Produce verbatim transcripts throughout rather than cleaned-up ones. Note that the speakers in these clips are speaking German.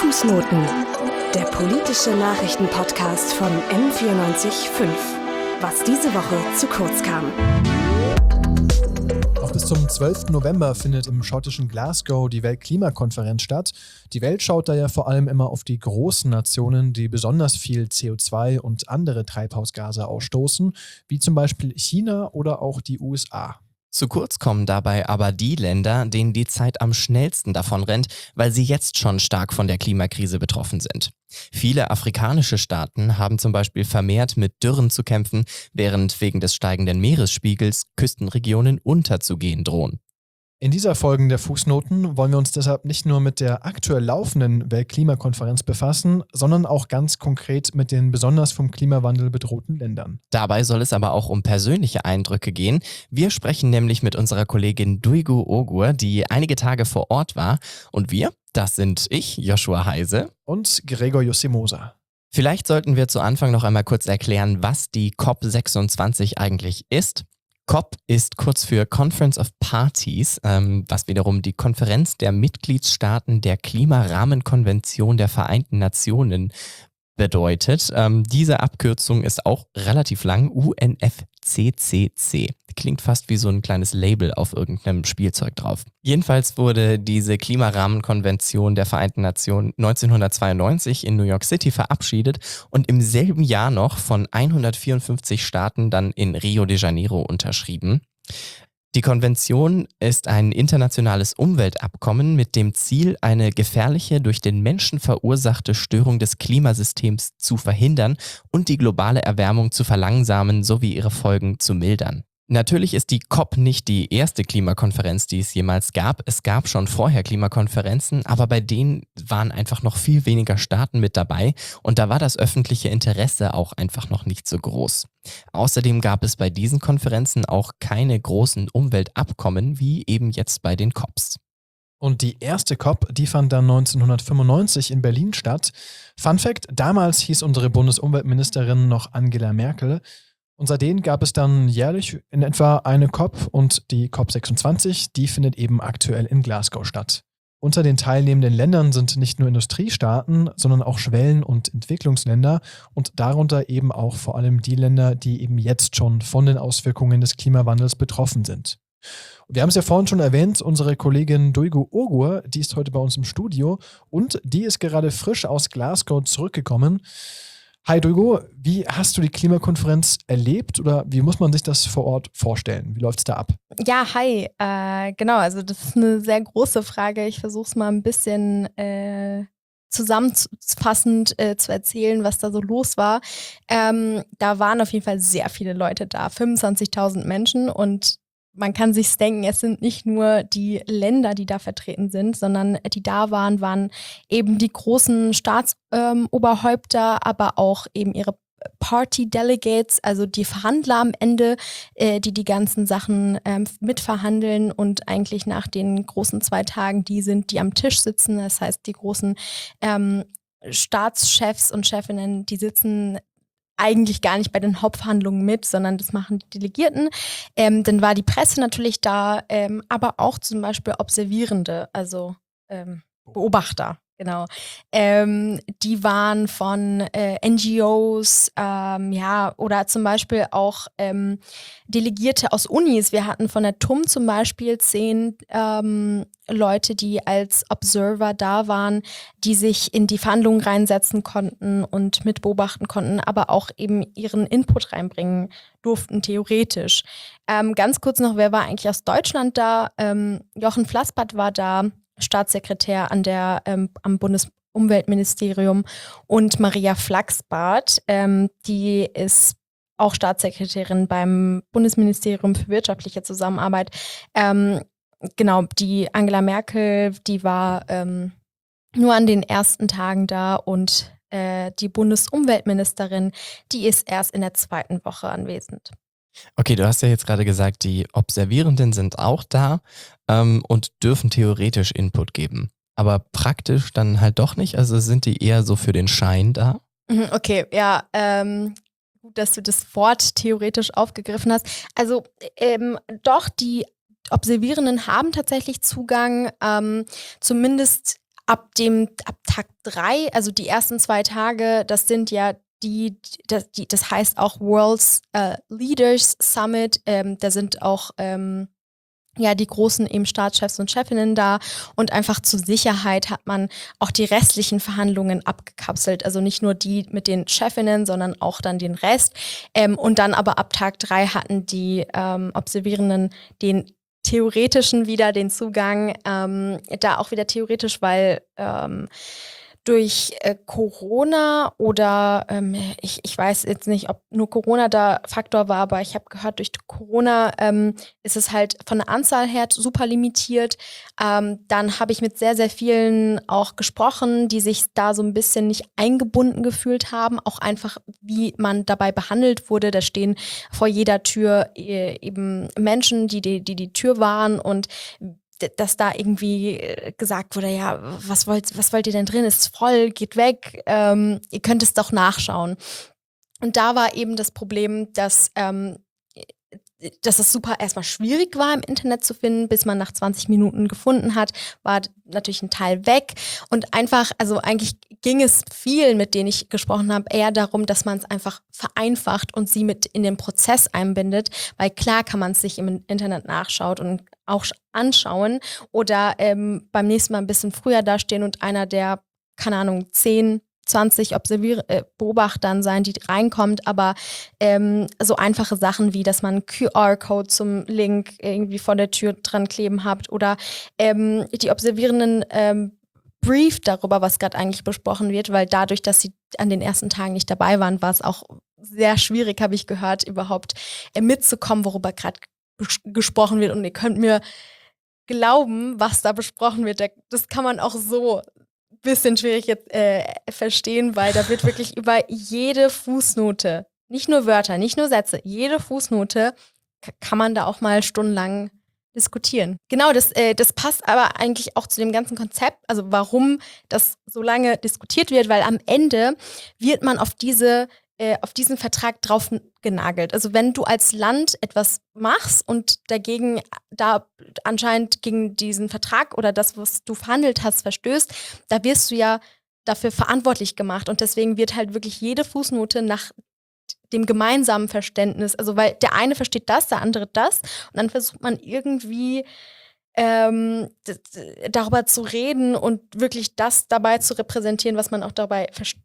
Fußnoten, der politische Nachrichtenpodcast von M vierundneunzig Komma fünf. Was diese Woche zu kurz kam. Noch bis zum zwölften November findet im schottischen Glasgow die Weltklimakonferenz statt. Die Welt schaut da ja vor allem immer auf die großen Nationen, die besonders viel C O zwei und andere Treibhausgase ausstoßen, wie zum Beispiel China oder auch die U S A. Zu kurz kommen dabei aber die Länder, denen die Zeit am schnellsten davon rennt, weil sie jetzt schon stark von der Klimakrise betroffen sind. Viele afrikanische Staaten haben zum Beispiel vermehrt mit Dürren zu kämpfen, während wegen des steigenden Meeresspiegels Küstenregionen unterzugehen drohen. In dieser Folge der Fußnoten wollen wir uns deshalb nicht nur mit der aktuell laufenden Weltklimakonferenz befassen, sondern auch ganz konkret mit den besonders vom Klimawandel bedrohten Ländern. Dabei soll es aber auch um persönliche Eindrücke gehen. Wir sprechen nämlich mit unserer Kollegin Duygu Ogur, die einige Tage vor Ort war. Und wir, das sind ich, Joshua Heise. Und Gregor Jussi-Moser. Vielleicht sollten wir zu Anfang noch einmal kurz erklären, was die C O P sechsundzwanzig eigentlich ist. C O P ist kurz für Conference of Parties, ähm, was wiederum die Konferenz der Mitgliedstaaten der Klimarahmenkonvention der Vereinten Nationen bedeutet. Ähm, diese Abkürzung ist auch relativ lang, U N F C C C. Klingt fast wie so ein kleines Label auf irgendeinem Spielzeug drauf. Jedenfalls wurde diese Klimarahmenkonvention der Vereinten Nationen neunzehnhundertzweiundneunzig in New York City verabschiedet und im selben Jahr noch von hundertvierundfünfzig Staaten dann in Rio de Janeiro unterschrieben. Die Konvention ist ein internationales Umweltabkommen mit dem Ziel, eine gefährliche, durch den Menschen verursachte Störung des Klimasystems zu verhindern und die globale Erwärmung zu verlangsamen sowie ihre Folgen zu mildern. Natürlich ist die C O P nicht die erste Klimakonferenz, die es jemals gab. Es gab schon vorher Klimakonferenzen, aber bei denen waren einfach noch viel weniger Staaten mit dabei und da war das öffentliche Interesse auch einfach noch nicht so groß. Außerdem gab es bei diesen Konferenzen auch keine großen Umweltabkommen wie eben jetzt bei den C O Ps. Und die erste C O P, die fand dann neunzehnhundertfünfundneunzig in Berlin statt. Fun Fact, damals hieß unsere Bundesumweltministerin noch Angela Merkel. Und seitdem gab es dann jährlich in etwa eine C O P und die C O P sechsundzwanzig, die findet eben aktuell in Glasgow statt. Unter den teilnehmenden Ländern sind nicht nur Industriestaaten, sondern auch Schwellen- und Entwicklungsländer und darunter eben auch vor allem die Länder, die eben jetzt schon von den Auswirkungen des Klimawandels betroffen sind. Wir haben es ja vorhin schon erwähnt, unsere Kollegin Duygu Ogur, die ist heute bei uns im Studio und die ist gerade frisch aus Glasgow zurückgekommen. Hi Duygu, wie hast du die Klimakonferenz erlebt oder wie muss man sich das vor Ort vorstellen? Wie läuft es da ab? Ja, hi. Äh, genau, also das ist eine sehr große Frage. Ich versuche es mal ein bisschen äh, zusammenfassend äh, zu erzählen, was da so los war. Ähm, da waren auf jeden Fall sehr viele Leute da, fünfundzwanzigtausend Menschen und man kann sich's denken, es sind nicht nur die Länder, die da vertreten sind, sondern die da waren, waren eben die großen Staatsoberhäupter, ähm, aber auch eben ihre Party-Delegates, also die Verhandler am Ende, äh, die die ganzen Sachen ähm, mitverhandeln und eigentlich nach den großen zwei Tagen die sind, die am Tisch sitzen. Das heißt, die großen ähm, Staatschefs und Chefinnen, die sitzen eigentlich gar nicht bei den Hauptverhandlungen mit, sondern das machen die Delegierten. Ähm, dann war die Presse natürlich da, ähm, aber auch zum Beispiel Observierende, also ähm, Beobachter, genau. Ähm, die waren von äh, N G Os, ähm, ja, oder zum Beispiel auch ähm, Delegierte aus Unis. Wir hatten von der T U M zum Beispiel zehn ähm, Leute, die als Observer da waren, die sich in die Verhandlungen reinsetzen konnten und mit beobachten konnten, aber auch eben ihren Input reinbringen durften, theoretisch. Ähm, ganz kurz noch, wer war eigentlich aus Deutschland da? Ähm, Jochen Flassbart war da, Staatssekretär an der, ähm, am Bundesumweltministerium und Maria Flachsbart, ähm, die ist auch Staatssekretärin beim Bundesministerium für wirtschaftliche Zusammenarbeit. Ähm, genau, die Angela Merkel, die war ähm, nur an den ersten Tagen da und äh, die Bundesumweltministerin, die ist erst in der zweiten Woche anwesend. Okay, du hast ja jetzt gerade gesagt, die Observierenden sind auch da ähm, und dürfen theoretisch Input geben. Aber praktisch dann halt doch nicht? Also sind die eher so für den Schein da? Okay, ja, ähm, gut, dass du das Wort theoretisch aufgegriffen hast. Also ähm, doch, die Observierenden haben tatsächlich Zugang, ähm, zumindest ab dem, ab Tag drei, also die ersten zwei Tage, das sind ja die, das, die, das heißt auch World's äh, Leaders Summit, ähm, da sind auch ähm, ja, die großen eben Staatschefs und Chefinnen da und einfach zur Sicherheit hat man auch die restlichen Verhandlungen abgekapselt, also nicht nur die mit den Chefinnen, sondern auch dann den Rest ähm, und dann aber ab Tag drei hatten die ähm, Observierenden den theoretischen wieder den Zugang, ähm, da auch wieder theoretisch, weil ähm, durch äh, Corona oder ähm, ich, ich weiß jetzt nicht, ob nur Corona da Faktor war, aber ich habe gehört, durch Corona ähm, ist es halt von der Anzahl her super limitiert. Ähm, dann habe ich mit sehr, sehr vielen auch gesprochen, die sich da so ein bisschen nicht eingebunden gefühlt haben, auch einfach, wie man dabei behandelt wurde. Da stehen vor jeder Tür äh, eben Menschen, die die, die die Tür wahren und dass da irgendwie gesagt wurde, ja, was wollt, was wollt ihr denn drin? Ist voll, geht weg, ähm, ihr könnt es doch nachschauen. Und da war eben das Problem, dass, ähm, dass es super erstmal schwierig war, im Internet zu finden, bis man nach zwanzig Minuten gefunden hat, war natürlich ein Teil weg. Und einfach, also eigentlich ging es vielen, mit denen ich gesprochen habe, eher darum, dass man es einfach vereinfacht und sie mit in den Prozess einbindet, weil klar kann man es sich im Internet nachschaut und auch anschauen oder ähm, beim nächsten Mal ein bisschen früher dastehen und einer der, keine Ahnung, zehn, zwanzig Observier- äh, Beobachtern sein, die reinkommt, aber ähm, so einfache Sachen wie, dass man einen Q R-Code zum Link irgendwie vor der Tür dran kleben habt oder ähm, die Observierenden ähm, brieft darüber, was gerade eigentlich besprochen wird, weil dadurch, dass sie an den ersten Tagen nicht dabei waren, war es auch sehr schwierig, habe ich gehört, überhaupt äh, mitzukommen, worüber gerade gesprochen wird und ihr könnt mir glauben, was da besprochen wird. Das kann man auch so ein bisschen schwierig jetzt äh, verstehen, weil da wird wirklich über jede Fußnote, nicht nur Wörter, nicht nur Sätze, jede Fußnote k- kann man da auch mal stundenlang diskutieren. Genau, das, äh, das passt aber eigentlich auch zu dem ganzen Konzept, also warum das so lange diskutiert wird, weil am Ende wird man auf diese äh, auf diesen Vertrag drauf genagelt. Also wenn du als Land etwas machst und dagegen da anscheinend gegen diesen Vertrag oder das, was du verhandelt hast, verstößt, da wirst du ja dafür verantwortlich gemacht und deswegen wird halt wirklich jede Fußnote nach dem gemeinsamen Verständnis, also weil der eine versteht das, der andere das und dann versucht man irgendwie ähm, d- d- darüber zu reden und wirklich das dabei zu repräsentieren, was man auch dabei versteht,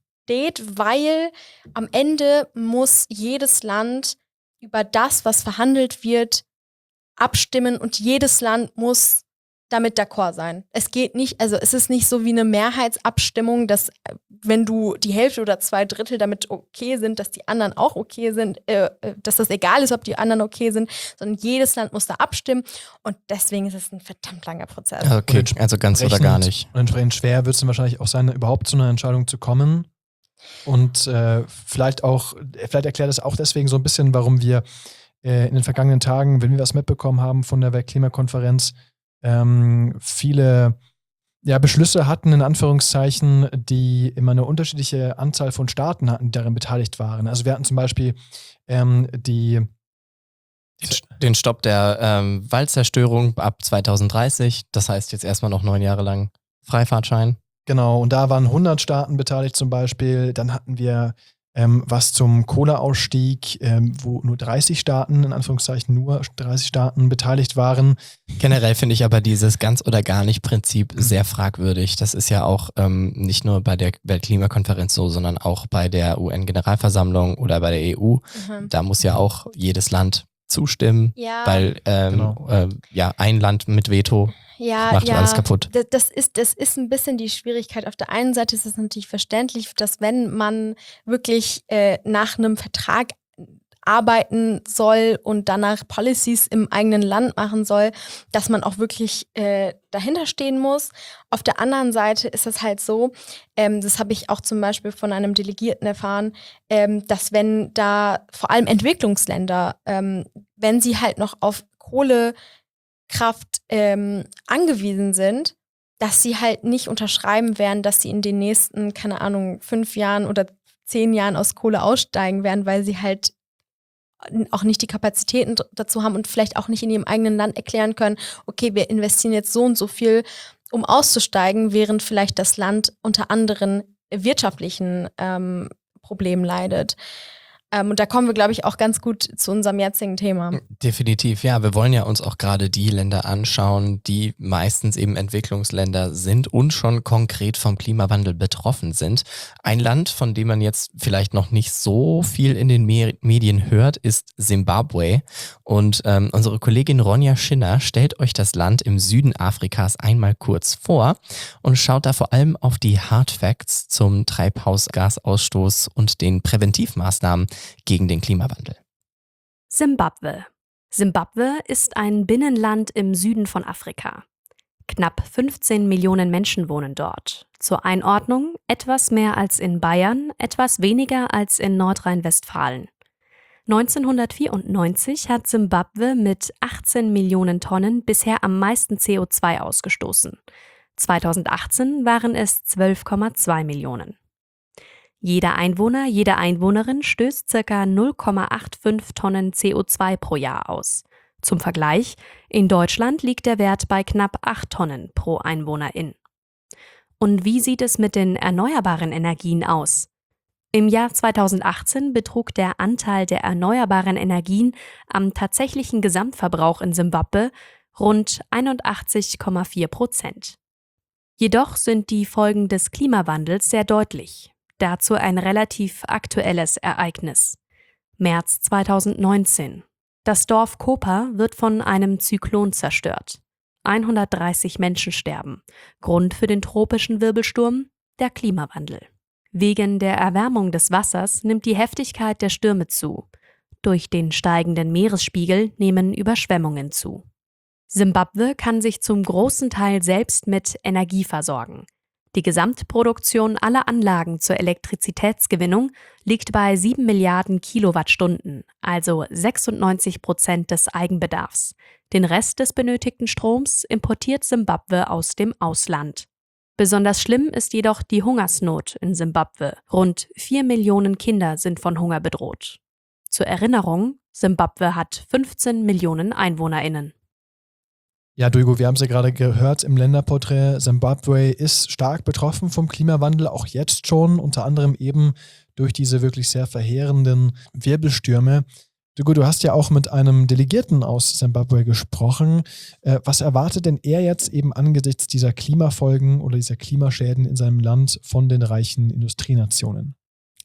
weil am Ende muss jedes Land über das, was verhandelt wird, abstimmen und jedes Land muss damit d'accord sein. Es geht nicht, also es ist nicht so wie eine Mehrheitsabstimmung, dass äh, wenn du die Hälfte oder zwei Drittel damit okay sind, dass die anderen auch okay sind, äh, äh, dass das egal ist, ob die anderen okay sind, sondern jedes Land muss da abstimmen und deswegen ist es ein verdammt langer Prozess. Okay, also ganz oder gar nicht. Und entsprechend schwer wird es dann wahrscheinlich auch sein, überhaupt zu einer Entscheidung zu kommen. Und äh, vielleicht auch, vielleicht erklärt es auch deswegen so ein bisschen, warum wir äh, in den vergangenen Tagen, wenn wir was mitbekommen haben von der Weltklimakonferenz, ähm, viele ja, Beschlüsse hatten, in Anführungszeichen, die immer eine unterschiedliche Anzahl von Staaten hatten, die daran beteiligt waren. Also wir hatten zum Beispiel ähm, die Den Stopp der ähm, Waldzerstörung ab zweitausenddreißig, das heißt jetzt erstmal noch neun Jahre lang Freifahrtschein. Genau, und da waren hundert Staaten beteiligt zum Beispiel. Dann hatten wir ähm, was zum Kohleausstieg, ähm, wo nur dreißig Staaten, in Anführungszeichen nur dreißig Staaten beteiligt waren. Generell finde ich aber dieses ganz oder gar nicht Prinzip sehr fragwürdig. Das ist ja auch ähm, nicht nur bei der Weltklimakonferenz so, sondern auch bei der U N-Generalversammlung oder bei der E U. Mhm. Da muss ja auch jedes Land zustimmen, Ja. weil ähm, Genau. äh, ja ein Land mit Veto Ja, macht ja, alles kaputt. d- Das ist, das ist ein bisschen die Schwierigkeit. Auf der einen Seite ist es natürlich verständlich, dass wenn man wirklich äh, nach einem Vertrag arbeiten soll und danach Policies im eigenen Land machen soll, dass man auch wirklich äh, dahinter stehen muss. Auf der anderen Seite ist es halt so, ähm, das habe ich auch zum Beispiel von einem Delegierten erfahren, ähm, dass wenn da vor allem Entwicklungsländer, ähm, wenn sie halt noch auf Kohle Kraft ähm, angewiesen sind, dass sie halt nicht unterschreiben werden, dass sie in den nächsten, keine Ahnung, fünf Jahren oder zehn Jahren aus Kohle aussteigen werden, weil sie halt auch nicht die Kapazitäten dazu haben und vielleicht auch nicht in ihrem eigenen Land erklären können, okay, wir investieren jetzt so und so viel um auszusteigen, während vielleicht das Land unter anderen wirtschaftlichen ähm, Problemen leidet. Ähm, und da kommen wir, glaube ich, auch ganz gut zu unserem jetzigen Thema. Definitiv, ja. Wir wollen ja uns auch gerade die Länder anschauen, die meistens eben Entwicklungsländer sind und schon konkret vom Klimawandel betroffen sind. Ein Land, von dem man jetzt vielleicht noch nicht so viel in den Me- Medien hört, ist Simbabwe. Und ähm, unsere Kollegin Ronja Schinner stellt euch das Land im Süden Afrikas einmal kurz vor und schaut da vor allem auf die Hard Facts zum Treibhausgasausstoß und den Präventivmaßnahmen gegen den Klimawandel. Simbabwe. Simbabwe ist ein Binnenland im Süden von Afrika. Knapp fünfzehn Millionen Menschen wohnen dort. Zur Einordnung etwas mehr als in Bayern, etwas weniger als in Nordrhein-Westfalen. neunzehnhundertvierundneunzig hat Simbabwe mit achtzehn Millionen Tonnen bisher am meisten C O zwei ausgestoßen. zweitausendachtzehn waren es zwölf Komma zwei Millionen. Jeder Einwohner, jede Einwohnerin stößt ca. null Komma fünfundachtzig Tonnen C O zwei pro Jahr aus. Zum Vergleich, in Deutschland liegt der Wert bei knapp acht Tonnen pro Einwohnerin. Und wie sieht es mit den erneuerbaren Energien aus? Im Jahr zweitausendachtzehn betrug der Anteil der erneuerbaren Energien am tatsächlichen Gesamtverbrauch in Simbabwe rund einundachtzig Komma vier Prozent. Jedoch sind die Folgen des Klimawandels sehr deutlich. Dazu ein relativ aktuelles Ereignis. März zweitausendneunzehn. Das Dorf Kopa wird von einem Zyklon zerstört. hundertdreißig Menschen sterben. Grund für den tropischen Wirbelsturm? Der Klimawandel. Wegen der Erwärmung des Wassers nimmt die Heftigkeit der Stürme zu. Durch den steigenden Meeresspiegel nehmen Überschwemmungen zu. Simbabwe kann sich zum großen Teil selbst mit Energie versorgen. Die Gesamtproduktion aller Anlagen zur Elektrizitätsgewinnung liegt bei sieben Milliarden Kilowattstunden, also sechsundneunzig Prozent des Eigenbedarfs. Den Rest des benötigten Stroms importiert Simbabwe aus dem Ausland. Besonders schlimm ist jedoch die Hungersnot in Simbabwe. Rund vier Millionen Kinder sind von Hunger bedroht. Zur Erinnerung, Simbabwe hat fünfzehn Millionen EinwohnerInnen. Ja, Duygu, wir haben es ja gerade gehört im Länderporträt. Simbabwe ist stark betroffen vom Klimawandel, auch jetzt schon, unter anderem eben durch diese wirklich sehr verheerenden Wirbelstürme. Duygu, du hast ja auch mit einem Delegierten aus Simbabwe gesprochen. Äh, was erwartet denn er jetzt eben angesichts dieser Klimafolgen oder dieser Klimaschäden in seinem Land von den reichen Industrienationen?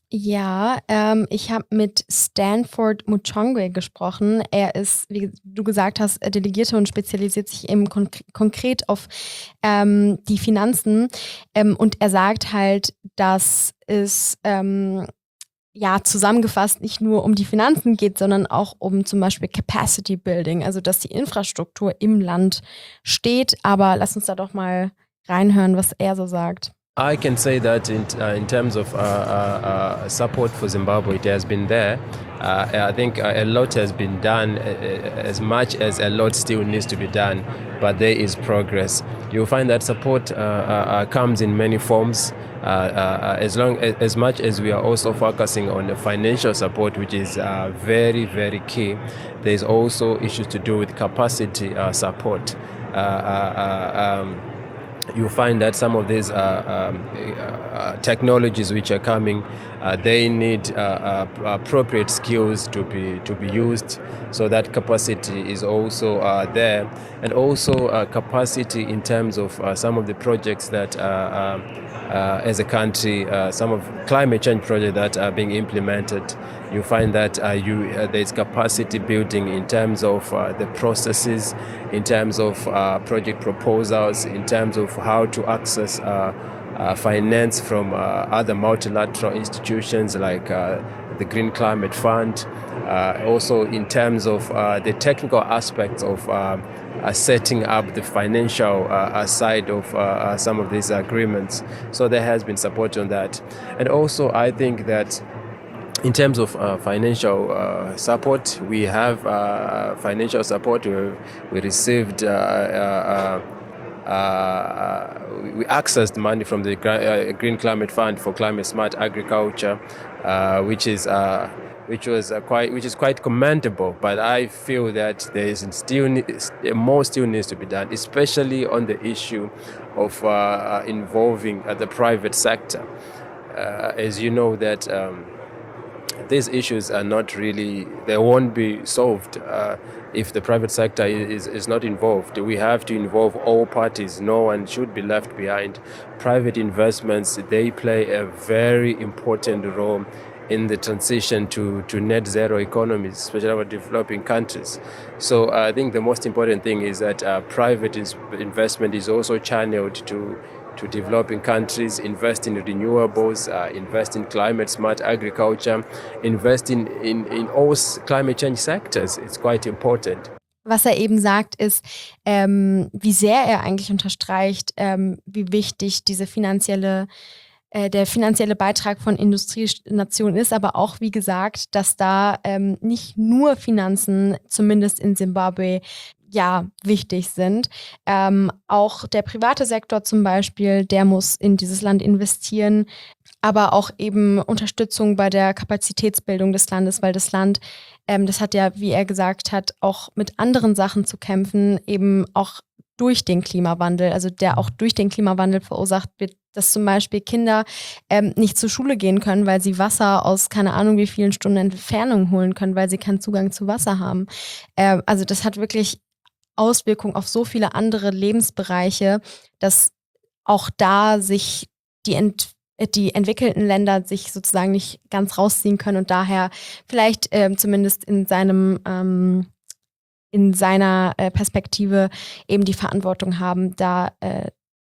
Ja, ähm, ich habe mit Stanford Muchongwe gesprochen. Er ist, wie du gesagt hast, Delegierter und spezialisiert sich eben konk- konkret auf ähm, die Finanzen. Ähm, und er sagt halt, dass es ähm, ja zusammengefasst nicht nur um die Finanzen geht, sondern auch um zum Beispiel Capacity Building, also dass die Infrastruktur im Land steht. Aber lass uns da doch mal reinhören, was er so sagt. I can say that in, uh, in terms of uh, uh, uh, support for Zimbabwe, it has been there. Uh, I think uh, a lot has been done, uh, as much as a lot still needs to be done, but there is progress. You'll find that support uh, uh, comes in many forms. Uh, uh, as long as, as much as we are also focusing on the financial support, which is uh, very, very key, there's also issues to do with capacity uh, support. Uh, uh, uh, um, You find that some of these uh, um, uh, technologies which are coming, uh, they need uh, uh, appropriate skills to be to be used, so that capacity is also uh, there, and also uh, capacity in terms of uh, some of the projects that, uh, uh, uh, as a country, uh, some of climate change projects that are being implemented. You find that uh, you uh, there's capacity building in terms of uh, the processes, in terms of uh, project proposals, in terms of how to access uh, uh, finance from uh, other multilateral institutions like uh, the Green Climate Fund, uh, also in terms of uh, the technical aspects of uh, uh, setting up the financial uh, side of uh, uh, some of these agreements. So there has been support on that. And also I think that in terms of uh, financial uh, support, we have uh, financial support. We, we received, uh, uh, uh, we accessed money from the Green Climate Fund for Climate Smart Agriculture, uh, which is uh, which was uh, quite, which is quite commendable. But I feel that there is still ne- more still needs to be done, especially on the issue of uh, involving uh, the private sector. Uh, as you know that. Um, These issues are not really, they won't be solved uh, if the private sector is, is not involved. We have to involve all parties. No one should be left behind. Private investments, they play a very important role in the transition to, to net zero economies, especially our developing countries. So uh, I think the most important thing is that uh, private is, investment is also channeled to to developing countries, invest in renewables, uh, invest in climate-smart agriculture, invest in, in, in all climate change sectors. It's quite important. Was er eben sagt, ist, ähm, wie sehr er eigentlich unterstreicht, ähm, wie wichtig diese finanzielle, äh, der finanzielle Beitrag von Industrienationen ist, aber auch, wie gesagt, dass da ähm, nicht nur Finanzen, zumindest in Simbabwe, ja, wichtig sind. Ähm, auch der private Sektor zum Beispiel, der muss in dieses Land investieren, aber auch eben Unterstützung bei der Kapazitätsbildung des Landes, weil das Land, ähm, das hat ja, wie er gesagt hat, auch mit anderen Sachen zu kämpfen, eben auch durch den Klimawandel, also der auch durch den Klimawandel verursacht wird, dass zum Beispiel Kinder ähm, nicht zur Schule gehen können, weil sie Wasser aus keine Ahnung wie vielen Stunden Entfernung holen können, weil sie keinen Zugang zu Wasser haben. Äh, also das hat wirklich Auswirkungen auf so viele andere Lebensbereiche, dass auch da sich die, ent, die entwickelten Länder sich sozusagen nicht ganz rausziehen können und daher vielleicht ähm, zumindest in seinem ähm, in seiner äh, Perspektive eben die Verantwortung haben, da äh,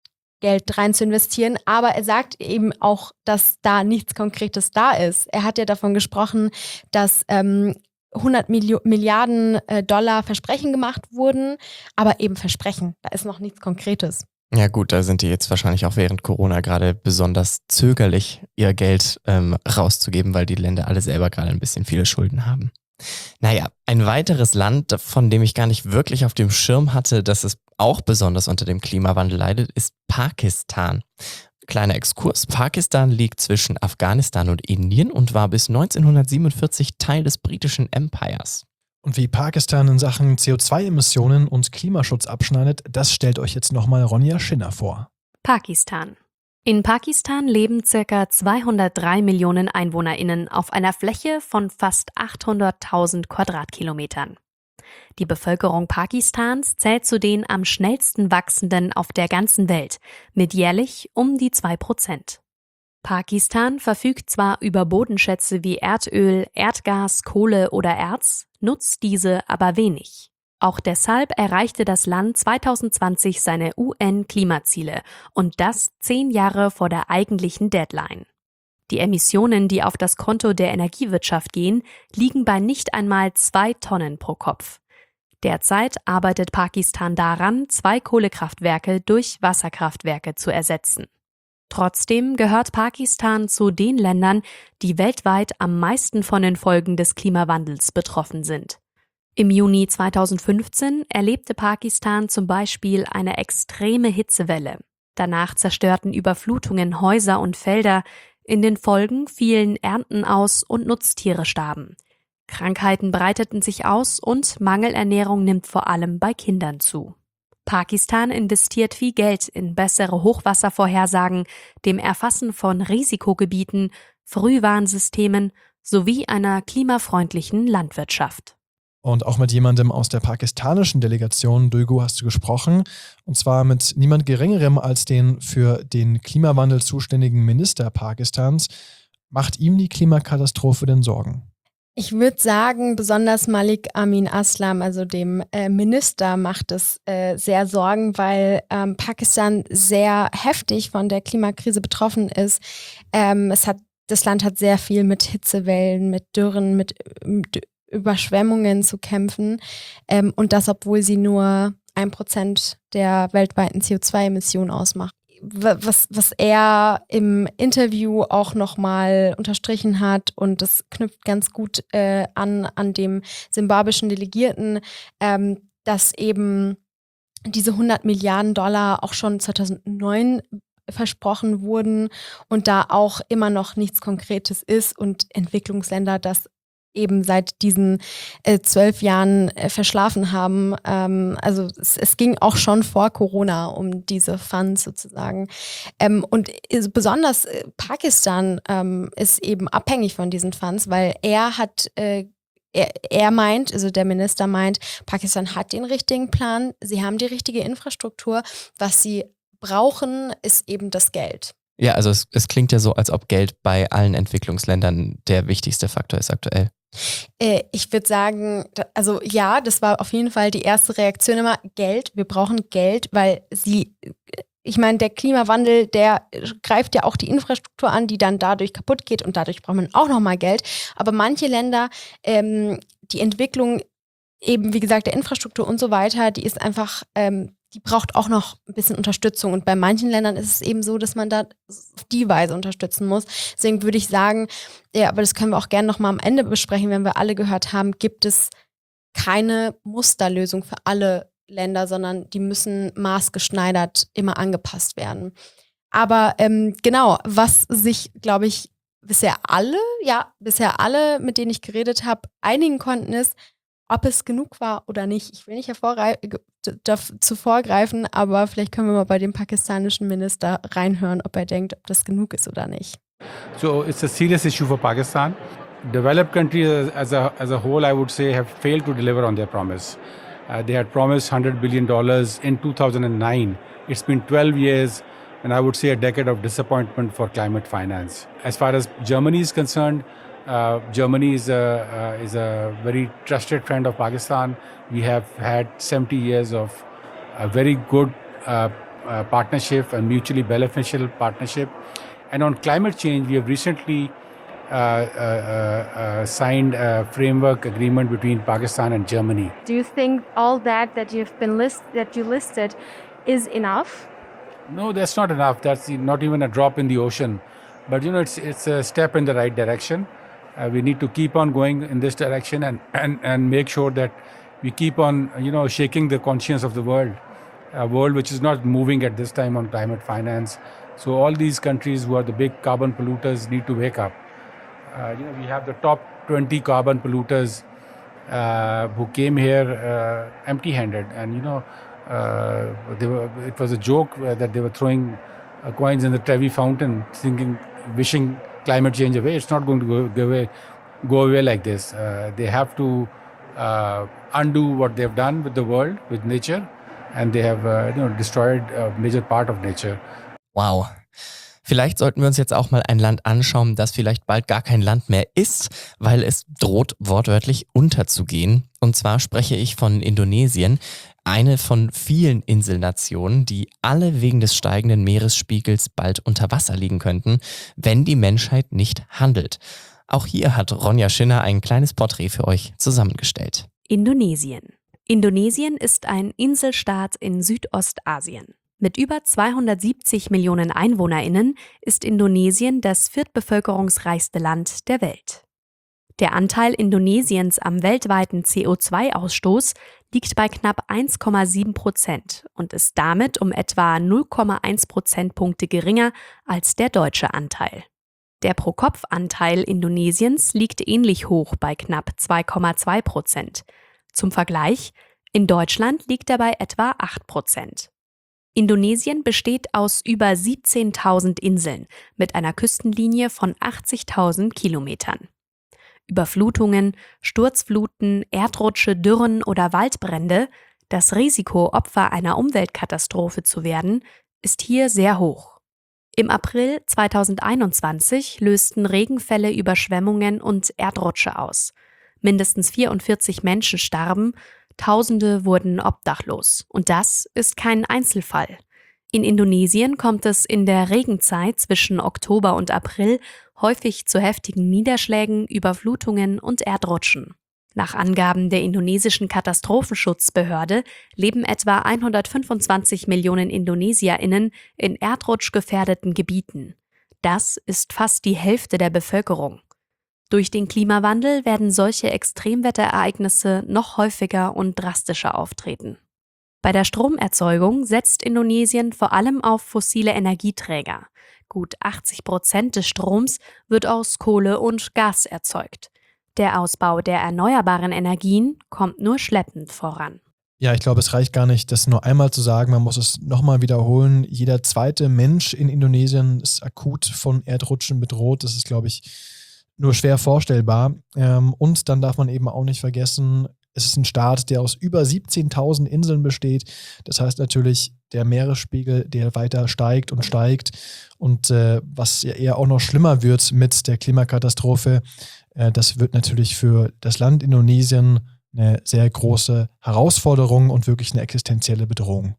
Geld rein zu investieren. Aber er sagt eben auch, dass da nichts Konkretes da ist. Er hat ja davon gesprochen, dass ähm, hundert Milliarden Dollar Versprechen gemacht wurden, aber eben Versprechen. Da ist noch nichts Konkretes. Ja gut, da sind die jetzt wahrscheinlich auch während Corona gerade besonders zögerlich, ihr Geld ähm, rauszugeben, weil die Länder alle selber gerade ein bisschen viele Schulden haben. Naja, ein weiteres Land, von dem ich gar nicht wirklich auf dem Schirm hatte, dass es auch besonders unter dem Klimawandel leidet, ist Pakistan. Kleiner Exkurs. Pakistan liegt zwischen Afghanistan und Indien und war bis neunzehnhundertsiebenundvierzig Teil des britischen Empires. Und wie Pakistan in Sachen C O zwei Emissionen und Klimaschutz abschneidet, das stellt euch jetzt nochmal Ronja Schinner vor. Pakistan. In Pakistan leben ca. zweihundertdrei Millionen EinwohnerInnen auf einer Fläche von fast achthunderttausend Quadratkilometern. Die Bevölkerung Pakistans zählt zu den am schnellsten wachsenden auf der ganzen Welt, mit jährlich um die zwei Prozent. Pakistan verfügt zwar über Bodenschätze wie Erdöl, Erdgas, Kohle oder Erz, nutzt diese aber wenig. Auch deshalb erreichte das Land zweitausendzwanzig seine U N-Klimaziele und das zehn Jahre vor der eigentlichen Deadline. Die Emissionen, die auf das Konto der Energiewirtschaft gehen, liegen bei nicht einmal zwei Tonnen pro Kopf. Derzeit arbeitet Pakistan daran, zwei Kohlekraftwerke durch Wasserkraftwerke zu ersetzen. Trotzdem gehört Pakistan zu den Ländern, die weltweit am meisten von den Folgen des Klimawandels betroffen sind. Im Juni zweitausendfünfzehn erlebte Pakistan zum Beispiel eine extreme Hitzewelle. Danach zerstörten Überflutungen Häuser und Felder. In den Folgen fielen Ernten aus und Nutztiere starben. Krankheiten breiteten sich aus und Mangelernährung nimmt vor allem bei Kindern zu. Pakistan investiert viel Geld in bessere Hochwasservorhersagen, dem Erfassen von Risikogebieten, Frühwarnsystemen sowie einer klimafreundlichen Landwirtschaft. Und auch mit jemandem aus der pakistanischen Delegation, Dulgu, hast du gesprochen. Und zwar mit niemand Geringerem als den für den Klimawandel zuständigen Minister Pakistans. Macht ihm die Klimakatastrophe denn Sorgen? Ich würde sagen, besonders Malik Amin Aslam, also dem äh, Minister, macht es äh, sehr Sorgen, weil ähm, Pakistan sehr heftig von der Klimakrise betroffen ist. Ähm, es hat, das Land hat sehr viel mit Hitzewellen, mit Dürren, mit, mit Überschwemmungen zu kämpfen. Ähm, und das, obwohl sie nur ein Prozent der weltweiten C O zwei Emissionen ausmacht. Was, was er im Interview auch nochmal unterstrichen hat, und das knüpft ganz gut äh, an, an dem simbabwischen Delegierten, ähm, dass eben diese hundert Milliarden Dollar auch schon zweitausendneun versprochen wurden und da auch immer noch nichts Konkretes ist und Entwicklungsländer das eben seit diesen äh, zwölf Jahren äh, verschlafen haben. Ähm, also es, es ging auch schon vor Corona um diese Funds sozusagen. Ähm, und ist, besonders äh, Pakistan ähm, ist eben abhängig von diesen Funds, weil er hat, äh, er, er meint, also der Minister meint, Pakistan hat den richtigen Plan, sie haben die richtige Infrastruktur. Was sie brauchen, ist eben das Geld. Ja, also es, es klingt ja so, als ob Geld bei allen Entwicklungsländern der wichtigste Faktor ist aktuell. Äh, ich würde sagen, da, also ja, das war auf jeden Fall die erste Reaktion immer, Geld, wir brauchen Geld, weil sie, ich meine, der Klimawandel, der greift ja auch die Infrastruktur an, die dann dadurch kaputt geht und dadurch braucht man auch nochmal Geld. Aber manche Länder, ähm, die Entwicklung eben, wie gesagt, der Infrastruktur und so weiter, die ist einfach, ähm, die braucht auch noch ein bisschen Unterstützung. Und bei manchen Ländern ist es eben so, dass man da auf die Weise unterstützen muss. Deswegen würde ich sagen, ja, aber das können wir auch gerne nochmal am Ende besprechen, wenn wir alle gehört haben, gibt es keine Musterlösung für alle Länder, sondern die müssen maßgeschneidert immer angepasst werden. Aber ähm, genau, was sich, glaube ich, bisher alle, ja, bisher alle, mit denen ich geredet habe, einigen konnten, ist, ob es genug war oder nicht. Ich will nicht dazu vorgreifen, aber vielleicht können wir mal bei dem pakistanischen Minister reinhören, ob er denkt, ob das genug ist oder nicht. So it's a serious issue for Pakistan. Developed countries as a, as a whole, I would say, have failed to deliver on their promise. Uh, they had promised one hundred billion dollars in two thousand nine. It's been twelve years, and I would say a decade of disappointment for climate finance. As far as Germany is concerned, Uh, Germany is a, uh, is a very trusted friend of Pakistan. We have had seventy years of a very good uh, uh, partnership and mutually beneficial partnership. And on climate change, we have recently uh, uh, uh, signed a framework agreement between Pakistan and Germany. Do you think all that that you've been list that you listed is enough? No, that's not enough. That's not even a drop in the ocean. But you know, it's it's a step in the right direction. Uh, we need to keep on going in this direction and, and, and make sure that we keep on, you know, shaking the conscience of the world, a world which is not moving at this time on climate finance. So all these countries who are the big carbon polluters need to wake up. Uh, you know, we have the top twenty carbon polluters uh, who came here uh, empty-handed, and you know, uh, they were, it was a joke that they were throwing uh, coins in the Trevi fountain, thinking, wishing climate change away. It's not going to go, go away go away like this. Uh, they have to uh, undo what they've done with the world, with nature, and they have uh, you know, destroyed a major part of nature. Wow. Vielleicht sollten wir uns jetzt auch mal ein Land anschauen, das vielleicht bald gar kein Land mehr ist, weil es droht wortwörtlich unterzugehen. Und zwar spreche ich von Indonesien, eine von vielen Inselnationen, die alle wegen des steigenden Meeresspiegels bald unter Wasser liegen könnten, wenn die Menschheit nicht handelt. Auch hier hat Ronja Schinner ein kleines Porträt für euch zusammengestellt. Indonesien. Indonesien ist ein Inselstaat in Südostasien. Mit über zweihundertsiebzig Millionen EinwohnerInnen ist Indonesien das viertbevölkerungsreichste Land der Welt. Der Anteil Indonesiens am weltweiten C O zwei Ausstoß liegt bei knapp eins Komma sieben Prozent und ist damit um etwa null Komma eins Prozentpunkte geringer als der deutsche Anteil. Der Pro-Kopf-Anteil Indonesiens liegt ähnlich hoch bei knapp zwei Komma zwei Prozent. Zum Vergleich, in Deutschland liegt er bei etwa acht Prozent. Indonesien besteht aus über siebzehntausend Inseln mit einer Küstenlinie von achtzigtausend Kilometern. Überflutungen, Sturzfluten, Erdrutsche, Dürren oder Waldbrände, das Risiko, Opfer einer Umweltkatastrophe zu werden, ist hier sehr hoch. Im April zweitausendeinundzwanzig lösten Regenfälle Überschwemmungen und Erdrutsche aus. Mindestens vierundvierzig Menschen starben, Tausende wurden obdachlos. Und das ist kein Einzelfall. In Indonesien kommt es in der Regenzeit zwischen Oktober und April häufig zu heftigen Niederschlägen, Überflutungen und Erdrutschen. Nach Angaben der indonesischen Katastrophenschutzbehörde leben etwa hundertfünfundzwanzig Millionen IndonesierInnen in erdrutschgefährdeten Gebieten. Das ist fast die Hälfte der Bevölkerung. Durch den Klimawandel werden solche Extremwetterereignisse noch häufiger und drastischer auftreten. Bei der Stromerzeugung setzt Indonesien vor allem auf fossile Energieträger. Gut achtzig Prozent des Stroms wird aus Kohle und Gas erzeugt. Der Ausbau der erneuerbaren Energien kommt nur schleppend voran. Ja, ich glaube, es reicht gar nicht, das nur einmal zu sagen. Man muss es nochmal wiederholen. Jeder zweite Mensch in Indonesien ist akut von Erdrutschen bedroht. Das ist, glaube ich, nur schwer vorstellbar. Und dann darf man eben auch nicht vergessen, es ist ein Staat, der aus über siebzehntausend Inseln besteht. Das heißt natürlich, der Meeresspiegel, der weiter steigt und steigt. Und äh, was ja eher auch noch schlimmer wird mit der Klimakatastrophe, äh, das wird natürlich für das Land Indonesien eine sehr große Herausforderung und wirklich eine existenzielle Bedrohung.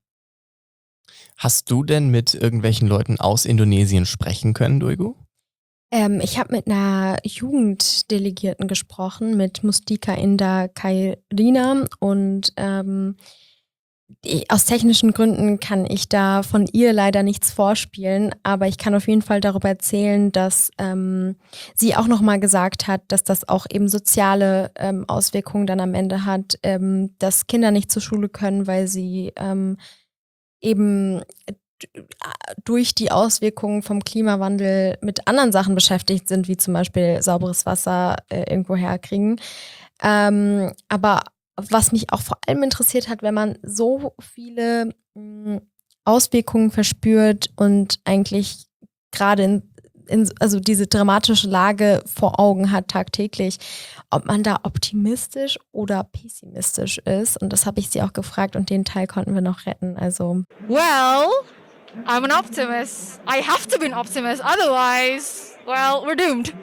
Hast du denn mit irgendwelchen Leuten aus Indonesien sprechen können, Duygu? Ähm, ich habe mit einer Jugenddelegierten gesprochen, mit Mustika Indah Khairina und ähm, die, aus technischen Gründen kann ich da von ihr leider nichts vorspielen, aber ich kann auf jeden Fall darüber erzählen, dass ähm, sie auch nochmal gesagt hat, dass das auch eben soziale ähm, Auswirkungen dann am Ende hat, ähm, dass Kinder nicht zur Schule können, weil sie ähm, eben durch die Auswirkungen vom Klimawandel mit anderen Sachen beschäftigt sind, wie zum Beispiel sauberes Wasser äh, irgendwo herkriegen. Ähm, aber was mich auch vor allem interessiert hat, wenn man so viele mh, Auswirkungen verspürt und eigentlich gerade in, in, also diese dramatische Lage vor Augen hat tagtäglich, ob man da optimistisch oder pessimistisch ist. Und das habe ich sie auch gefragt und den Teil konnten wir noch retten. Also Well, I'm an optimist. I have to be an optimist, otherwise, well, we're doomed.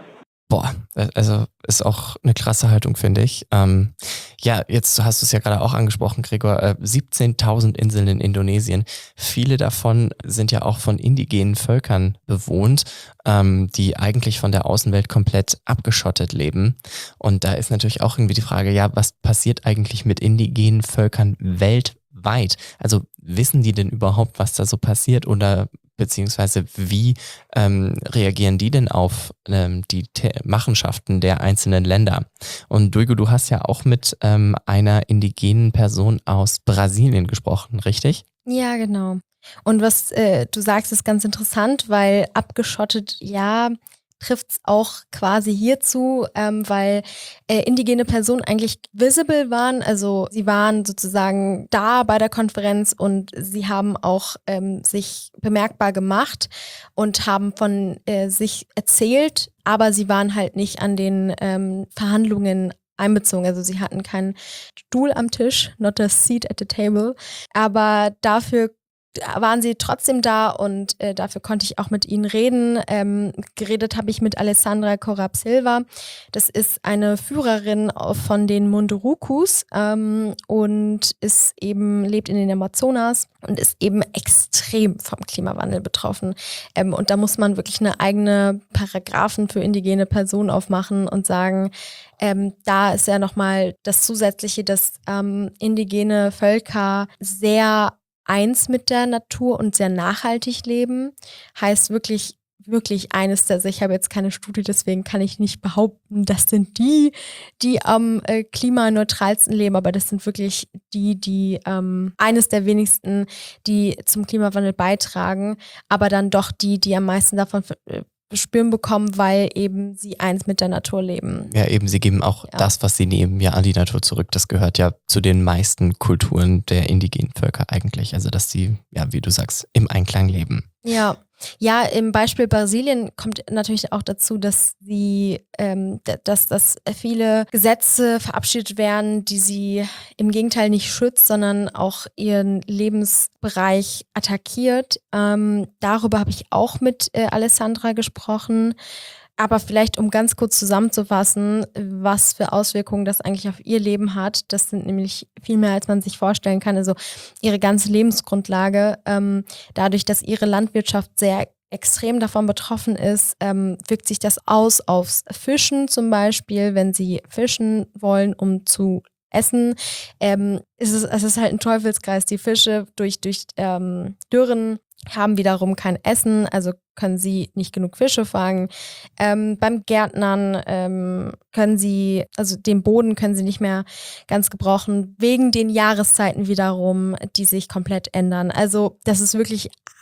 Boah, also ist auch eine krasse Haltung, finde ich. Ähm, ja, jetzt hast du es ja gerade auch angesprochen, Gregor, äh, siebzehntausend Inseln in Indonesien. Viele davon sind ja auch von indigenen Völkern bewohnt, ähm, die eigentlich von der Außenwelt komplett abgeschottet leben. Und da ist natürlich auch irgendwie die Frage, ja, was passiert eigentlich mit indigenen Völkern weltweit? Also wissen die denn überhaupt, was da so passiert oder beziehungsweise wie ähm, reagieren die denn auf ähm, die Te- Machenschaften der einzelnen Länder? Und Duygu, du hast ja auch mit ähm, einer indigenen Person aus Brasilien gesprochen, richtig? ja, genau. Und was äh, du sagst, ist ganz interessant, weil abgeschottet, ja, trifft es auch quasi hierzu, ähm, weil äh, indigene Personen eigentlich visible waren, also sie waren sozusagen da bei der Konferenz und sie haben auch ähm, sich bemerkbar gemacht und haben von äh, sich erzählt, aber sie waren halt nicht an den ähm, Verhandlungen einbezogen. Also sie hatten keinen Stuhl am Tisch, not a seat at the table, aber dafür waren sie trotzdem da und äh, dafür konnte ich auch mit ihnen reden. Ähm, geredet habe ich mit Alessandra Corrab Silva. Das ist eine Führerin von den Mundurucus ähm, und ist eben, lebt in den Amazonas und ist eben extrem vom Klimawandel betroffen. Ähm, und da muss man wirklich eine eigene Paragraphen für indigene Personen aufmachen und sagen, ähm, da ist ja nochmal das Zusätzliche, dass ähm, indigene Völker sehr eins mit der Natur und sehr nachhaltig leben, heißt wirklich, wirklich eines der, ich habe jetzt keine Studie, deswegen kann ich nicht behaupten, das sind die, die am äh, klimaneutralsten leben, aber das sind wirklich die, die ähm, eines der wenigsten, die zum Klimawandel beitragen, aber dann doch die, die am meisten davon äh, spüren bekommen, weil eben sie eins mit der Natur leben. Ja, eben, sie geben auch Ja. das, was sie nehmen, ja an die Natur zurück. Das gehört ja zu den meisten Kulturen der indigenen Völker eigentlich. Also, dass sie, ja, wie du sagst, im Einklang leben. Ja, ja, im Beispiel Brasilien kommt natürlich auch dazu, dass sie, ähm, d- dass, dass viele Gesetze verabschiedet werden, die sie im Gegenteil nicht schützt, sondern auch ihren Lebensbereich attackiert. Ähm, darüber habe ich auch mit äh, Alessandra gesprochen. Aber vielleicht, um ganz kurz zusammenzufassen, was für Auswirkungen das eigentlich auf ihr Leben hat. Das sind nämlich viel mehr, als man sich vorstellen kann. Also ihre ganze Lebensgrundlage, ähm, dadurch, dass ihre Landwirtschaft sehr extrem davon betroffen ist, ähm, wirkt sich das aus aufs Fischen zum Beispiel, wenn sie fischen wollen, um zu essen. Ähm, ist es, es ist halt ein Teufelskreis. Die Fische durch, durch ähm, Dürren haben wiederum kein Essen, also können sie nicht genug Fische fangen. Ähm, beim Gärtnern ähm, können sie, also den Boden können sie nicht mehr ganz gebrauchen, wegen den Jahreszeiten wiederum, die sich komplett ändern. Also das ist wirklich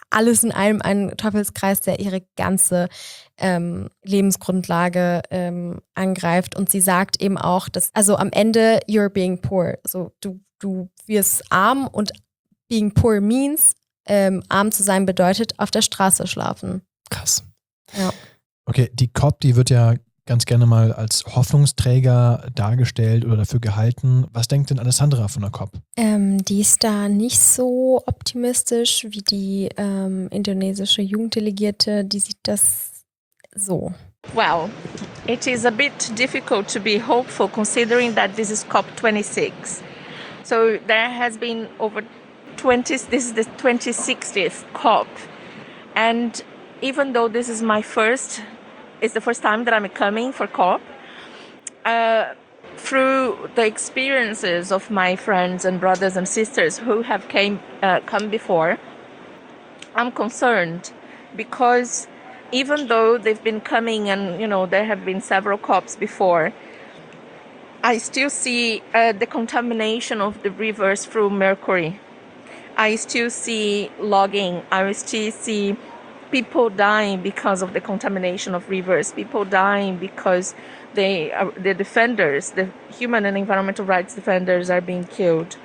alles in allem ein Teufelskreis, der ihre ganze ähm, Lebensgrundlage ähm, angreift. Und sie sagt eben auch, dass, also am Ende, you're being poor. Also du, du wirst arm und being poor means, ähm, arm zu sein bedeutet, auf der Straße schlafen. Krass. Ja. Okay, die C O P, die wird ja ganz gerne mal als Hoffnungsträger dargestellt oder dafür gehalten. Was denkt denn Alessandra von der C O P? Ähm, die ist da nicht so optimistisch wie die ähm, indonesische Jugenddelegierte. Die sieht das so. Well, it is a bit difficult to be hopeful considering that this is COP twenty-six. So there has been over twenty, this is the twenty-sixtieth COP. And even though this is my first, it's the first time that I'm coming for COP, uh, through the experiences of my friends and brothers and sisters who have came uh, come before, I'm concerned because even though they've been coming and, you know, there have been several COPs before, I still see uh, the contamination of the rivers through mercury. I still see logging. I still see people dying because of the contamination of rivers. People dying because they are, the defenders, the human and environmental rights defenders are being killed.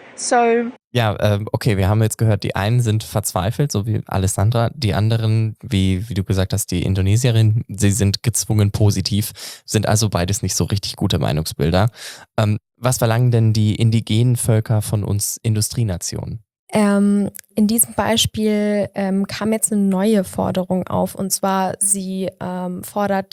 So Ja, ähm, okay, wir haben jetzt gehört, die einen sind verzweifelt, so wie Alessandra, die anderen, wie, wie du gesagt hast, die Indonesierin, sie sind gezwungen positiv, sind also beides nicht so richtig gute Meinungsbilder. Ähm, was verlangen denn die indigenen Völker von uns Industrienationen? Ähm, in diesem Beispiel ähm, kam jetzt eine neue Forderung auf, und zwar sie ähm, fordert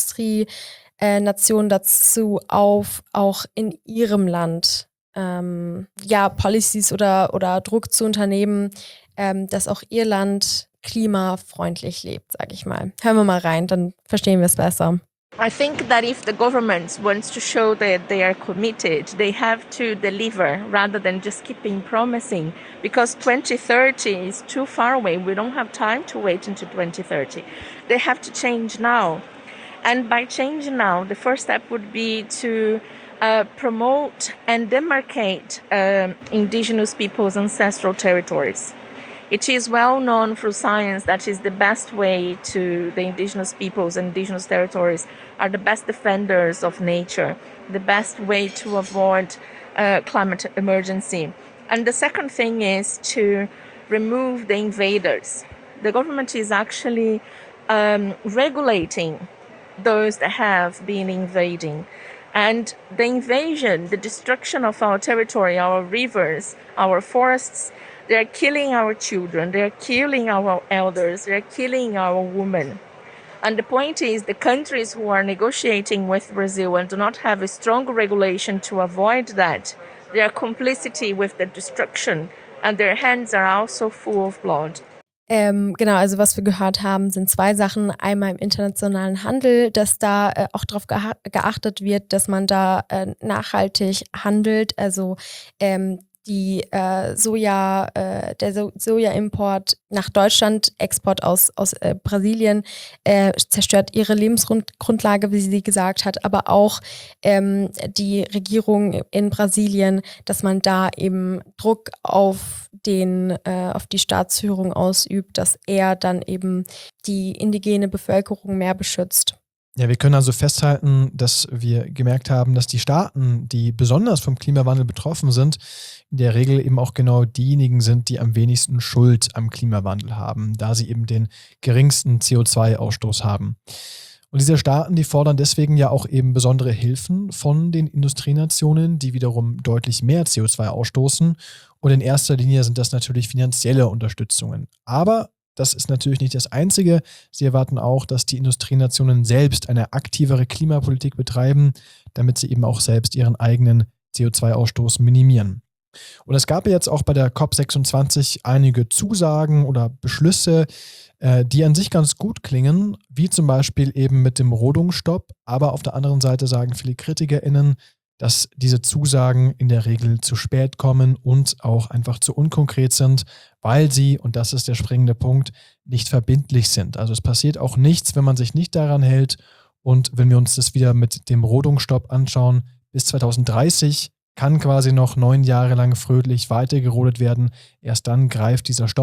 Industrienationen dazu auf, auch in ihrem Land ähm, ja, Policies oder, oder Druck zu unternehmen, ähm, dass auch ihr Land klimafreundlich lebt, sag ich mal. Hören wir mal rein, dann verstehen wir es besser. I think that if the government wants to show that they are committed, they have to deliver rather than just keeping promising, because twenty thirty is too far away. We don't have time to wait until twenty thirty. They have to change now. And by changing now, the first step would be to uh, promote and demarcate uh, indigenous peoples' ancestral territories. It is well known through science that is the best way to the indigenous peoples and indigenous territories are the best defenders of nature, the best way to avoid uh, climate emergency. And the second thing is to remove the invaders. The government is actually um, regulating those that have been invading. And the invasion, the destruction of our territory, our rivers, our forests, they're killing our children, they're killing our elders, they're killing our women. And the point is, the countries who are negotiating with Brazil and do not have a strong regulation to avoid that, they are complicity with the destruction, and their hands are also full of blood. Ähm, genau, also was wir gehört haben, sind zwei Sachen. Einmal im internationalen Handel, dass da äh, auch darauf geha- geachtet wird, dass man da äh, nachhaltig handelt. Also ähm, die äh, Soja, äh, der so- Sojaimport nach Deutschland, Export aus, aus äh, Brasilien, äh, zerstört ihre Lebensgrundlage, wie sie gesagt hat, aber auch ähm, die Regierung in Brasilien, dass man da eben Druck auf den, äh, auf die Staatsführung ausübt, dass er dann eben die indigene Bevölkerung mehr beschützt. Ja, wir können also festhalten, dass wir gemerkt haben, dass die Staaten, die besonders vom Klimawandel betroffen sind, in der Regel eben auch genau diejenigen sind, die am wenigsten Schuld am Klimawandel haben, da sie eben den geringsten C O zwei Ausstoß haben. Und diese Staaten, die fordern deswegen ja auch eben besondere Hilfen von den Industrienationen, die wiederum deutlich mehr C O zwei ausstoßen. Und in erster Linie sind das natürlich finanzielle Unterstützungen. Aber das ist natürlich nicht das Einzige. Sie erwarten auch, dass die Industrienationen selbst eine aktivere Klimapolitik betreiben, damit sie eben auch selbst ihren eigenen C O zwei Ausstoß minimieren. Und es gab jetzt auch bei der COP sechsundzwanzig einige Zusagen oder Beschlüsse, äh, die an sich ganz gut klingen, wie zum Beispiel eben mit dem Rodungsstopp. Aber auf der anderen Seite sagen viele KritikerInnen, dass diese Zusagen in der Regel zu spät kommen und auch einfach zu unkonkret sind, weil sie, und das ist der springende Punkt, nicht verbindlich sind. Also es passiert auch nichts, wenn man sich nicht daran hält. Und wenn wir uns das wieder mit dem Rodungsstopp anschauen, bis zwanzig dreißig kann quasi noch neun Jahre lang fröhlich weitergerodet werden. Erst dann greift dieser Stopp.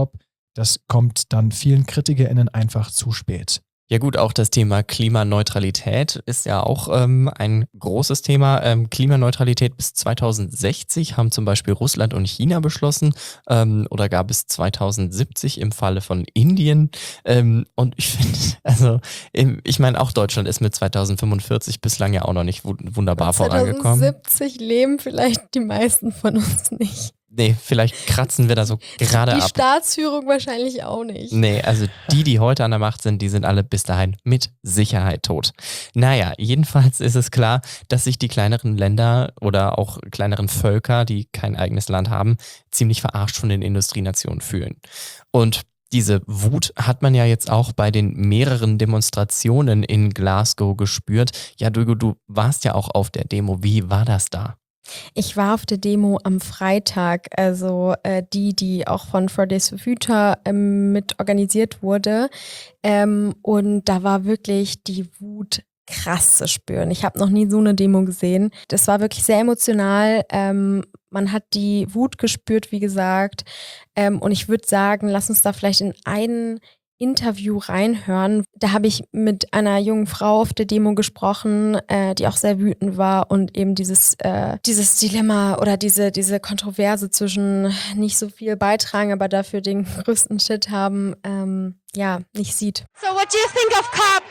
Das kommt dann vielen KritikerInnen einfach zu spät. Ja gut, auch das Thema Klimaneutralität ist ja auch ähm, ein großes Thema. Ähm, Klimaneutralität bis zweitausendsechzig haben zum Beispiel Russland und China beschlossen ähm, oder gar bis zweitausendsiebzig im Falle von Indien. Ähm, und ich finde, also ich meine, auch Deutschland ist mit zweitausendfünfundvierzig bislang ja auch noch nicht wunderbar vorangekommen. zweitausendsiebzig leben vielleicht die meisten von uns nicht. Nee, vielleicht kratzen wir da so gerade Die ab. Staatsführung wahrscheinlich auch nicht. Nee, also die, die heute an der Macht sind, die sind alle bis dahin mit Sicherheit tot. Naja, jedenfalls ist es klar, dass sich die kleineren Länder oder auch kleineren Völker, die kein eigenes Land haben, ziemlich verarscht von den Industrienationen fühlen. Und diese Wut hat man ja jetzt auch bei den mehreren Demonstrationen in Glasgow gespürt. Ja, Duygu, du warst ja auch auf der Demo. Wie war das da? Ich war auf der Demo am Freitag, also äh, die, die auch von Fridays for Future ähm, mit organisiert wurde. Ähm, und da war wirklich die Wut krass zu spüren. Ich habe noch nie so eine Demo gesehen. Das war wirklich sehr emotional. Ähm, man hat die Wut gespürt, wie gesagt. Ähm, und ich würde sagen, lass uns da vielleicht in einen Interview reinhören. Da habe ich mit einer jungen Frau auf der Demo gesprochen, äh, die auch sehr wütend war und eben dieses, äh, dieses Dilemma oder diese, diese Kontroverse zwischen nicht so viel beitragen, aber dafür den größten Shit haben, ähm, ja, nicht sieht. So what do you think of COP?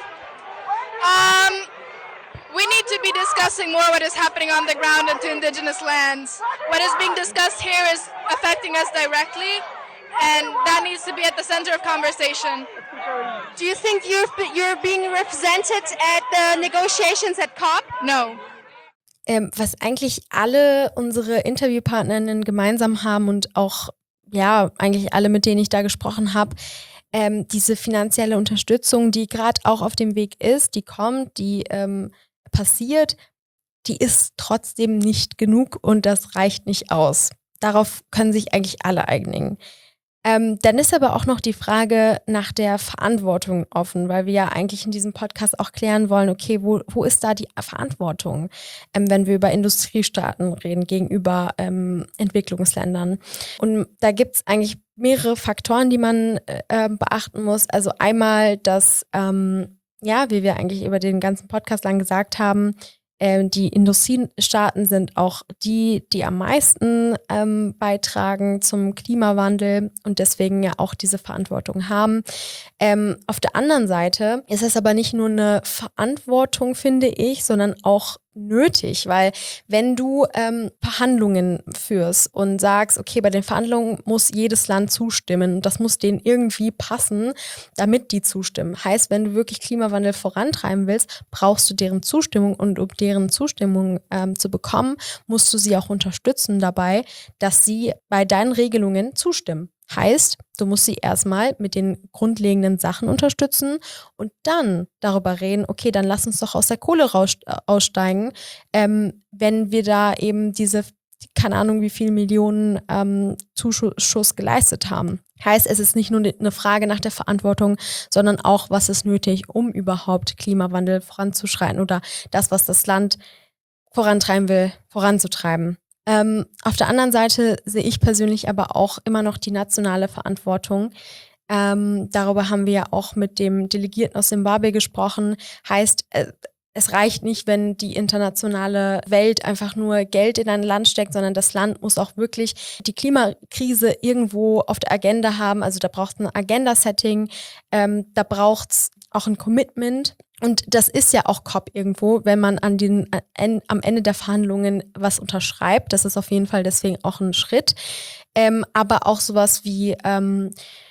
Um, we need to be discussing more what is happening on the ground and to indigenous lands. What is being discussed here is affecting us directly. And that needs to be at the center of conversation. Do you think you're, you're being represented at the negotiations at COP? No. Ähm, was eigentlich alle unsere Interviewpartnerinnen gemeinsam haben und auch, ja, eigentlich alle, mit denen ich da gesprochen habe, ähm, diese finanzielle Unterstützung, die gerade auch auf dem Weg ist, die kommt, die ähm, passiert, die ist trotzdem nicht genug und das reicht nicht aus. Darauf können sich eigentlich alle einigen. Ähm, dann ist aber auch noch die Frage nach der Verantwortung offen, weil wir ja eigentlich in diesem Podcast auch klären wollen, okay, wo, wo ist da die Verantwortung, ähm, wenn wir über Industriestaaten reden gegenüber ähm, Entwicklungsländern. Und da gibt es eigentlich mehrere Faktoren, die man äh, beachten muss. Also einmal, dass, ähm, ja, wie wir eigentlich über den ganzen Podcast lang gesagt haben, Ähm, die Industriestaaten sind auch die, die am meisten ähm, beitragen zum Klimawandel und deswegen ja auch diese Verantwortung haben. Ähm, auf der anderen Seite ist es aber nicht nur eine Verantwortung, finde ich, sondern auch nötig, weil wenn du ähm, Verhandlungen führst und sagst, okay, bei den Verhandlungen muss jedes Land zustimmen und das muss denen irgendwie passen, damit die zustimmen. Heißt, wenn du wirklich Klimawandel vorantreiben willst, brauchst du deren Zustimmung und um deren Zustimmung ähm, zu bekommen, musst du sie auch unterstützen dabei, dass sie bei deinen Regelungen zustimmen. Heißt, du musst sie erstmal mit den grundlegenden Sachen unterstützen und dann darüber reden, okay, dann lass uns doch aus der Kohle raus, äh, aussteigen, ähm, wenn wir da eben diese, keine Ahnung wie viele Millionen ähm, Zuschuss geleistet haben. Heißt, es ist nicht nur eine Frage nach der Verantwortung, sondern auch, was ist nötig, um überhaupt Klimawandel voranzuschreiten oder das, was das Land vorantreiben will, voranzutreiben. Ähm, auf der anderen Seite sehe ich persönlich aber auch immer noch die nationale Verantwortung. Ähm, darüber haben wir ja auch mit dem Delegierten aus Simbabwe gesprochen. Heißt, äh, es reicht nicht, wenn die internationale Welt einfach nur Geld in ein Land steckt, sondern das Land muss auch wirklich die Klimakrise irgendwo auf der Agenda haben. Also da braucht es ein Agenda-Setting, ähm, da braucht es auch ein Commitment. Und das ist ja auch COP irgendwo, wenn man an den, an, am Ende der Verhandlungen was unterschreibt. Das ist auf jeden Fall deswegen auch ein Schritt. Ähm, aber auch sowas wie, ähm,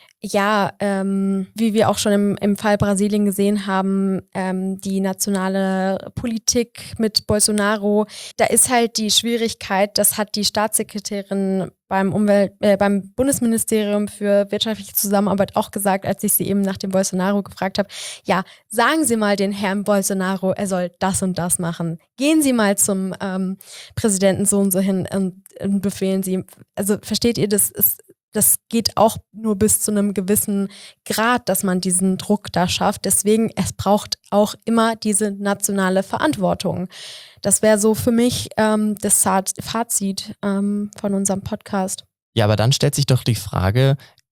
ja, ähm, wie wir auch schon im, im Fall Brasilien gesehen haben, ähm, die nationale Politik mit Bolsonaro, da ist halt die Schwierigkeit, das hat die Staatssekretärin beim Umwelt, äh, beim Bundesministerium für wirtschaftliche Zusammenarbeit auch gesagt, als ich sie eben nach dem Bolsonaro gefragt habe, ja, sagen Sie mal den Herrn Bolsonaro, er soll das und das machen. Gehen Sie mal zum ähm, Präsidenten so und so hin und, und befehlen Sie. Also versteht ihr, das ist Das geht auch nur bis zu einem gewissen Grad, dass man diesen Druck da schafft. Deswegen, es braucht auch immer diese nationale Verantwortung. Das wäre so für mich ähm, das Fazit ähm, von unserem Podcast. Ja, aber dann stellt sich doch die Frage,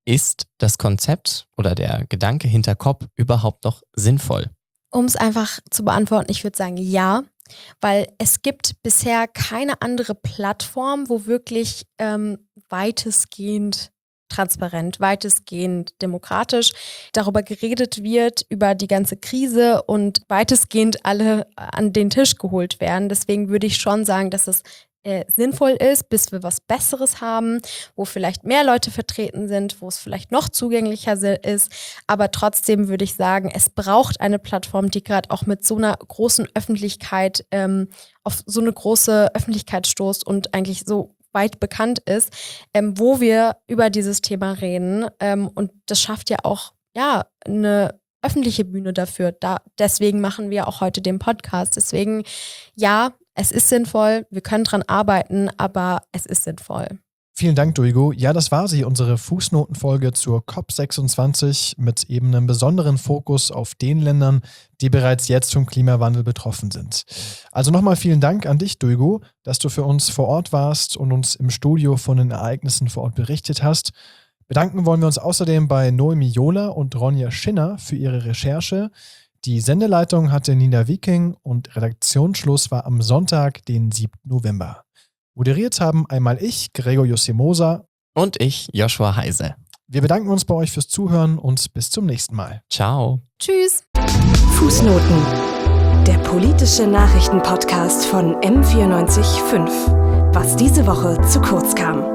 Ist das Konzept oder der Gedanke hinter C O P überhaupt noch sinnvoll? Um es einfach zu beantworten, ich würde sagen ja, weil es gibt bisher keine andere Plattform, wo wirklich ähm, weitestgehend transparent, weitestgehend demokratisch darüber geredet wird, über die ganze Krise und weitestgehend alle an den Tisch geholt werden. Deswegen würde ich schon sagen, dass es äh, sinnvoll ist, bis wir was Besseres haben, wo vielleicht mehr Leute vertreten sind, wo es vielleicht noch zugänglicher ist. Aber trotzdem würde ich sagen, es braucht eine Plattform, die gerade auch mit so einer großen Öffentlichkeit ähm, auf so eine große Öffentlichkeit stoßt und eigentlich so weit bekannt ist, ähm, wo wir über dieses Thema reden. Ähm, und das schafft ja auch ja eine öffentliche Bühne dafür. Da, deswegen machen wir auch heute den Podcast. Deswegen, ja, es ist sinnvoll, wir können dran arbeiten, aber es ist sinnvoll. Vielen Dank, Duygu. Ja, das war sie, unsere Fußnotenfolge zur C O P sechsundzwanzig mit eben einem besonderen Fokus auf den Ländern, die bereits jetzt vom Klimawandel betroffen sind. Also nochmal vielen Dank an dich, Duygu, dass du für uns vor Ort warst und uns im Studio von den Ereignissen vor Ort berichtet hast. Bedanken wollen wir uns außerdem bei Noemi Jola und Ronja Schinner für ihre Recherche. Die Sendeleitung hatte Nina Wiking und Redaktionsschluss war am Sonntag, den siebten November. Moderiert haben einmal ich, Gregor Jussimosa. Und ich, Joshua Heise. Wir bedanken uns bei euch fürs Zuhören und bis zum nächsten Mal. Ciao. Tschüss. Fußnoten. Der politische Nachrichtenpodcast von M vierundneunzig Komma fünf. Was diese Woche zu kurz kam.